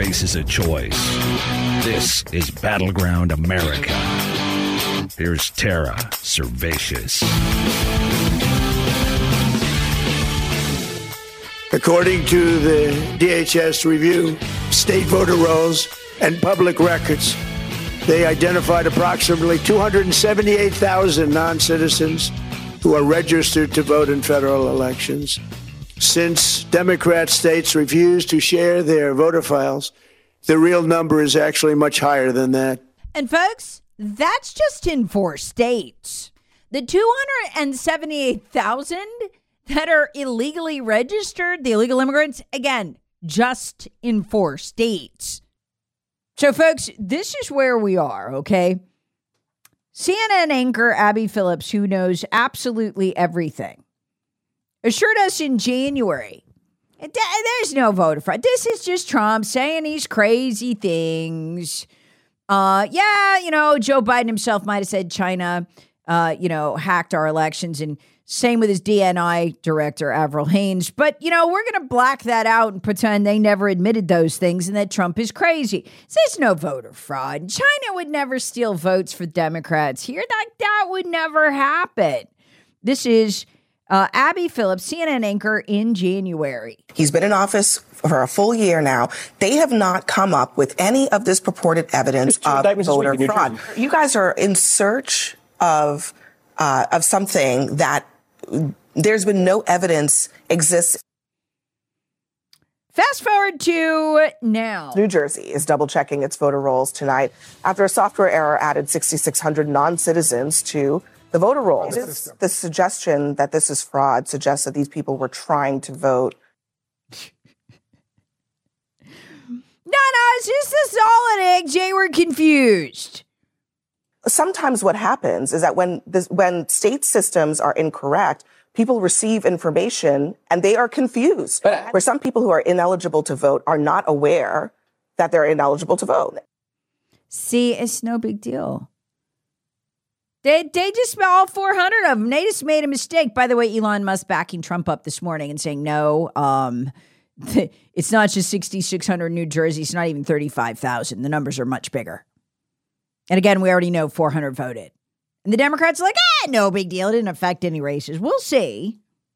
faces a choice. This is Battleground America. Here's Tara Servatius. According to the DHS review, state voter rolls and public records, they identified approximately 278,000 non-citizens who are registered to vote in federal elections. Since Democrat states refuse to share their voter files, the real number is actually much higher than that. And folks, that's just in 4 states. The 278,000 that are illegally registered, the illegal immigrants, again, just in 4 states. So, folks, this is where we are, okay? CNN anchor Abby Phillips, who knows absolutely everything, assured us in January, there's no voter fraud. This is just Trump saying these crazy things. Joe Biden himself might have said China, hacked our elections, and same with his DNI director, Avril Haines. But, we're going to black that out and pretend they never admitted those things and that Trump is crazy. So there's no voter fraud. China would never steal votes for Democrats here. That would never happen. This is Abby Phillips, CNN anchor in January. He's been in office for a full year now. They have not come up with any of this purported evidence of voter fraud. You guys are in search of something that there's been no evidence exists. Fast forward to now. New Jersey is double checking its voter rolls tonight after a software error added 6,600 non-citizens to the voter rolls. The suggestion that this is fraud suggests that these people were trying to vote. No, it's just a solid egg, Jay. We're confused. Sometimes what happens is that when state systems are incorrect, people receive information and they are confused. Where some people who are ineligible to vote are not aware that they're ineligible to vote. See, it's no big deal. They just, all 400 of them, they just made a mistake. By the way, Elon Musk backing Trump up this morning and saying, no, it's not just 6,600 in New Jersey. It's not even 35,000. The numbers are much bigger. And again, we already know 400 voted. And the Democrats are like, no big deal. It didn't affect any races. We'll see.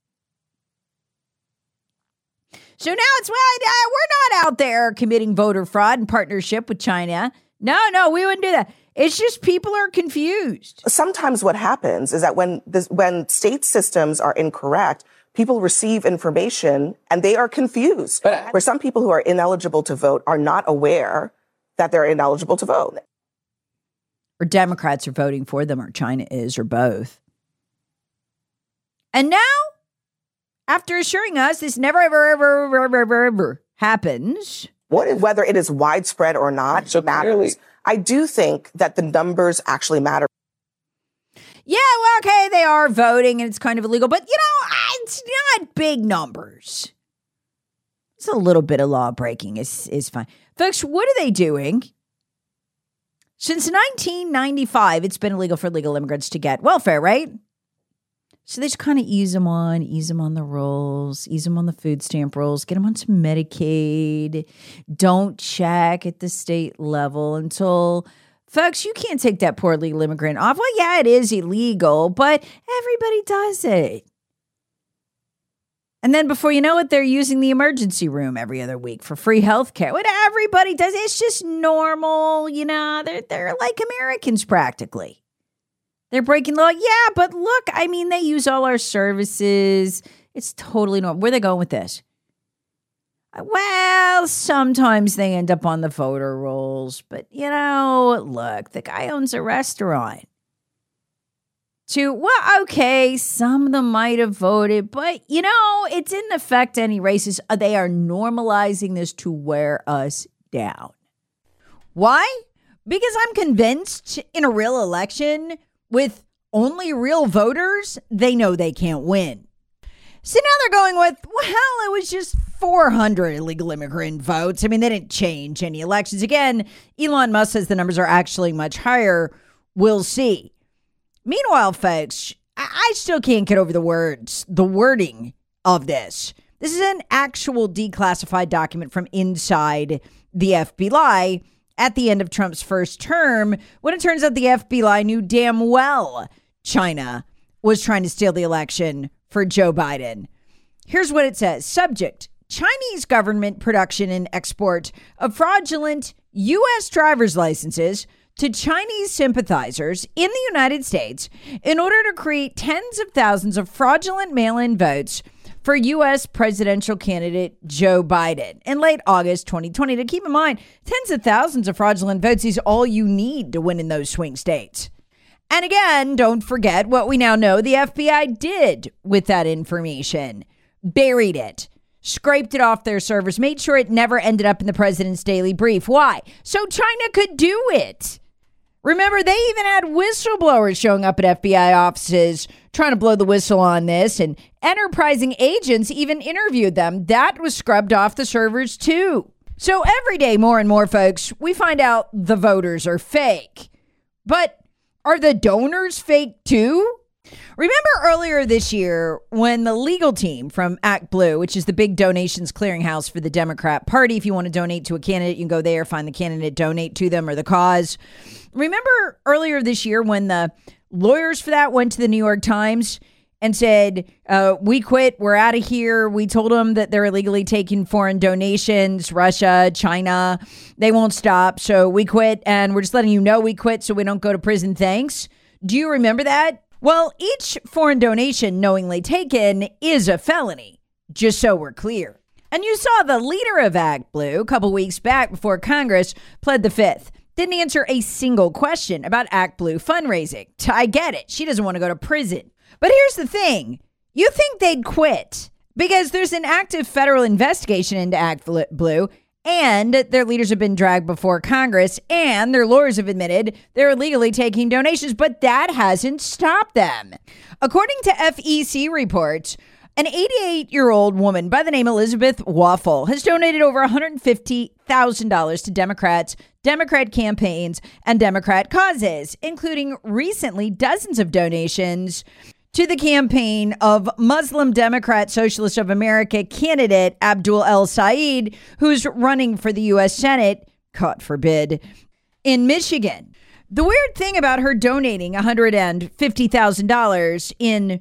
So now it's, we're not out there committing voter fraud in partnership with China. No, we wouldn't do that. It's just people are confused. Sometimes what happens is that when state systems are incorrect, people receive information and they are confused. Where some people who are ineligible to vote are not aware that they're ineligible to vote. Or Democrats are voting for them, or China is, or both. And now, after assuring us this never, ever happens. Whether it is widespread or not matters. Clearly. I do think that the numbers actually matter. Yeah, well, okay, they are voting and it's kind of illegal, but, it's not big numbers. It's a little bit of law breaking is fine. Folks, what are they doing? Since 1995, it's been illegal for illegal immigrants to get welfare, right? So they just kind of ease them on the rolls, ease them on the food stamp rolls, get them on some Medicaid. Don't check at the state level until, folks, you can't take that poor illegal immigrant off. Well, yeah, it is illegal, but everybody does it. And then before you know it, they're using the emergency room every other week for free health care. What everybody does, it's just normal, they're like Americans practically. They're breaking law. Yeah, but look, they use all our services. It's totally normal. Where are they going with this? Well, sometimes they end up on the voter rolls. But, look, the guy owns a restaurant. Okay, some of them might have voted. But, it's in effect any races. They are normalizing this to wear us down. Why? Because I'm convinced in a real election with only real voters, they know they can't win. So now they're going with, it was just 400 illegal immigrant votes. They didn't change any elections. Again, Elon Musk says the numbers are actually much higher. We'll see. Meanwhile, folks, I still can't get over the wording of this. This is an actual declassified document from inside the FBI at the end of Trump's first term, when it turns out the FBI knew damn well China was trying to steal the election for Joe Biden. Here's what it says. Subject: Chinese government production and export of fraudulent U.S. driver's licenses to Chinese sympathizers in the United States in order to create tens of thousands of fraudulent mail-in votes for U.S. presidential candidate Joe Biden in late August 2020. To keep in mind, tens of thousands of fraudulent votes is all you need to win in those swing states. And again, don't forget what we now know the FBI did with that information. Buried it, scraped it off their servers, made sure it never ended up in the president's daily brief. Why? So China could do it. Remember, they even had whistleblowers showing up at FBI offices trying to blow the whistle on this, and enterprising agents even interviewed them. That was scrubbed off the servers too. So every day, more and more folks, we find out the voters are fake. But are the donors fake too? Remember earlier this year when the legal team from Act Blue, which is the big donations clearinghouse for the Democrat Party, if you want to donate to a candidate, you can go there, find the candidate, donate to them or the cause. Remember earlier this year when the lawyers for that went to the New York Times and said, we quit, we're out of here. We told them that they're illegally taking foreign donations, Russia, China. They won't stop. So we quit, and we're just letting you know we quit so we don't go to prison. Thanks. Do you remember that? Well, each foreign donation knowingly taken is a felony, just so we're clear. And you saw the leader of Act Blue a couple weeks back before Congress pled the fifth. Didn't answer a single question about Act Blue fundraising. I get it. She doesn't want to go to prison. But here's the thing. You think they'd quit because there's an active federal investigation into Act Blue, and their leaders have been dragged before Congress, and their lawyers have admitted they're illegally taking donations, but that hasn't stopped them. According to FEC reports, an 88-year-old woman by the name Elizabeth Waffle has donated over $150,000 to Democrats, Democrat campaigns, and Democrat causes, including recently dozens of donations to the campaign of Muslim Democrat Socialist of America candidate Abdul El-Sayed, who's running for the U.S. Senate, God forbid, in Michigan. The weird thing about her donating $150,000 in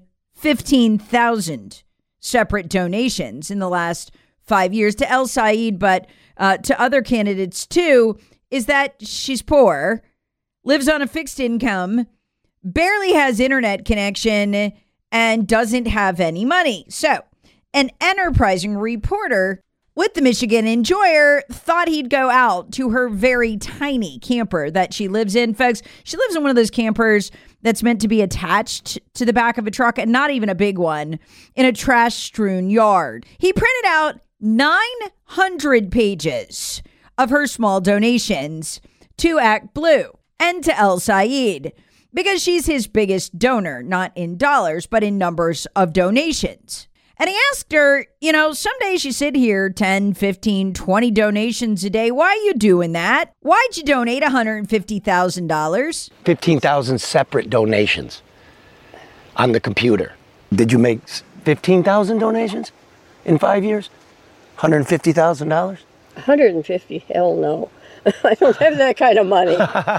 15,000 separate donations in the last 5 years to El-Sayed, but to other candidates too, is that she's poor, lives on a fixed income, barely has internet connection, and doesn't have any money. So an enterprising reporter with the Michigan Enjoyer thought he'd go out to her very tiny camper that she lives in. Folks, she lives in one of those campers that's meant to be attached to the back of a truck, and not even a big one, in a trash-strewn yard. He printed out 900 pages of her small donations to Act Blue and to El-Sayed, because she's his biggest donor, not in dollars, but in numbers of donations. And he asked her, some days you sit here 10, 15, 20 donations a day. Why are you doing that? Why'd you donate $150,000? 15,000 separate donations on the computer. Did you make 15,000 donations in 5 years? $150,000? 150? Hell no. I don't have that kind of money.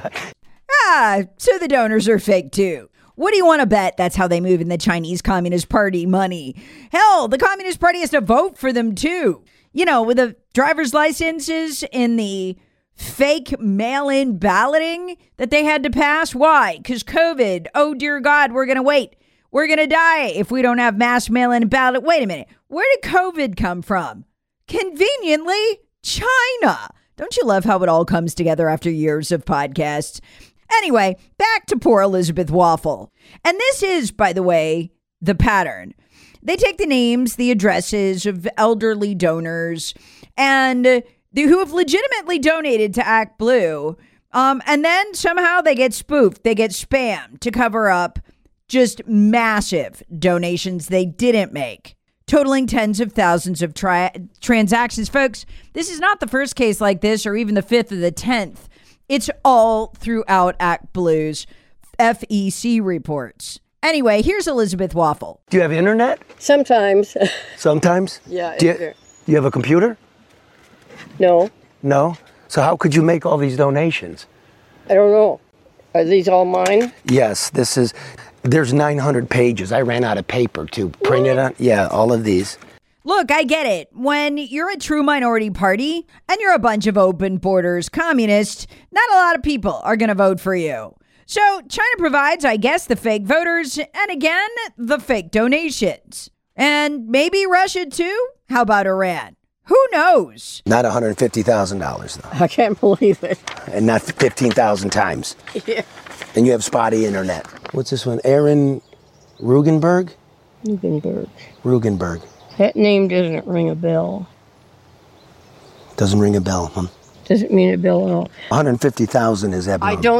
So the donors are fake too. What do you want to bet that's how they move in the Chinese Communist Party money? Hell, the Communist Party has to vote for them too. With the driver's licenses in the fake mail-in balloting that they had to pass. Why? Because COVID. Oh, dear God, we're going to wait. We're going to die if we don't have mass mail-in ballot. Wait a minute. Where did COVID come from? Conveniently, China. Don't you love how it all comes together after years of podcasts? Anyway, back to poor Elizabeth Waffle. And this is, by the way, the pattern. They take the names, the addresses of elderly donors and who have legitimately donated to Act Blue. And then somehow they get spoofed. They get spammed to cover up just massive donations they didn't make, totaling tens of thousands of transactions. Folks, this is not the first case like this or even the fifth or the 10th. It's all throughout Act Blue's FEC reports. Anyway, here's Elizabeth Waffle. Do you have internet? Sometimes. Sometimes? Yeah. Do you have a computer? No. No? So how could you make all these donations? I don't know. Are these all mine? Yes, there's 900 pages. I ran out of paper to print it on. Yeah, all of these. Look, I get it. When you're a true minority party and you're a bunch of open borders communists, not a lot of people are going to vote for you. So China provides, I guess, the fake voters and again, the fake donations. And maybe Russia too? How about Iran? Who knows? Not $150,000 though. I can't believe it. And not 15,000 times. Yeah. And you have spotty internet. What's this one? Aaron Rugenberg? Rugenberg. That name doesn't ring a bell. Doesn't ring a bell, huh? Doesn't mean a bell at all. 150,000 is abnormal.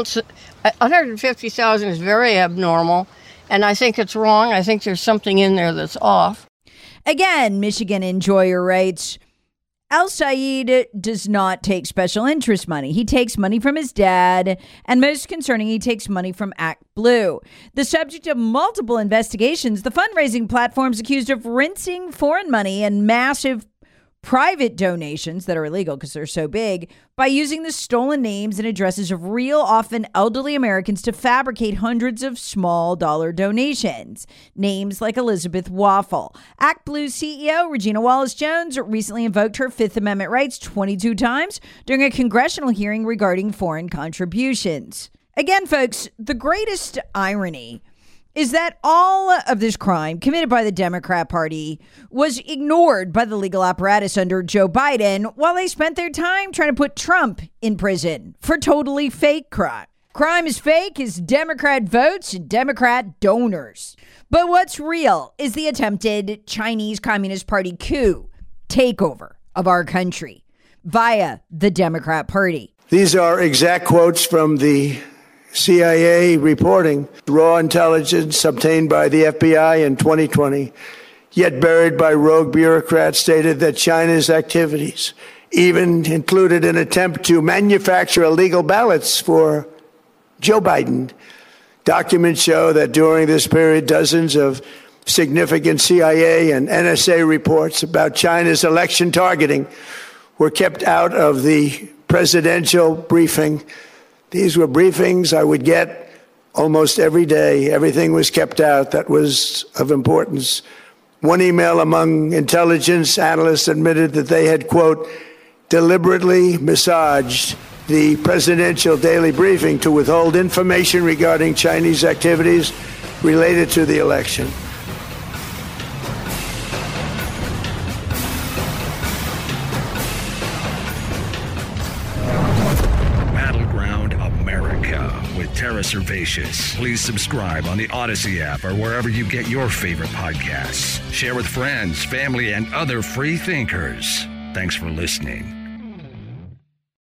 150,000 is very abnormal, and I think it's wrong. I think there's something in there that's off. Again, Michigan Enjoyer writes, Al Saeed does not take special interest money. He takes money from his dad, and most concerning, he takes money from Act Blue. The subject of multiple investigations, the fundraising platform's accused of rinsing foreign money and massive private donations that are illegal because they're so big by using the stolen names and addresses of real, often elderly Americans to fabricate hundreds of small dollar donations. Names like Elizabeth Waffle. Act Blue CEO Regina Wallace-Jones recently invoked her Fifth Amendment rights 22 times during a congressional hearing regarding foreign contributions. Again, folks, the greatest irony is that all of this crime committed by the Democrat Party was ignored by the legal apparatus under Joe Biden while they spent their time trying to put Trump in prison for totally fake crime. Crime is fake is Democrat votes and Democrat donors. But what's real is the attempted Chinese Communist Party coup takeover of our country via the Democrat Party. These are exact quotes from the CIA reporting raw intelligence obtained by the FBI in 2020, yet buried by rogue bureaucrats, stated that China's activities even included an attempt to manufacture illegal ballots for Joe Biden. Documents show that during this period, dozens of significant CIA and NSA reports about China's election targeting were kept out of the presidential briefing. These were briefings I would get almost every day. Everything was kept out that was of importance. One email among intelligence analysts admitted that they had, quote, deliberately massaged the presidential daily briefing to withhold information regarding Chinese activities related to the election. Tara Servatius. Please subscribe on the Odyssey app or wherever you get your favorite podcasts. Share with friends, family, and other free thinkers. Thanks for listening.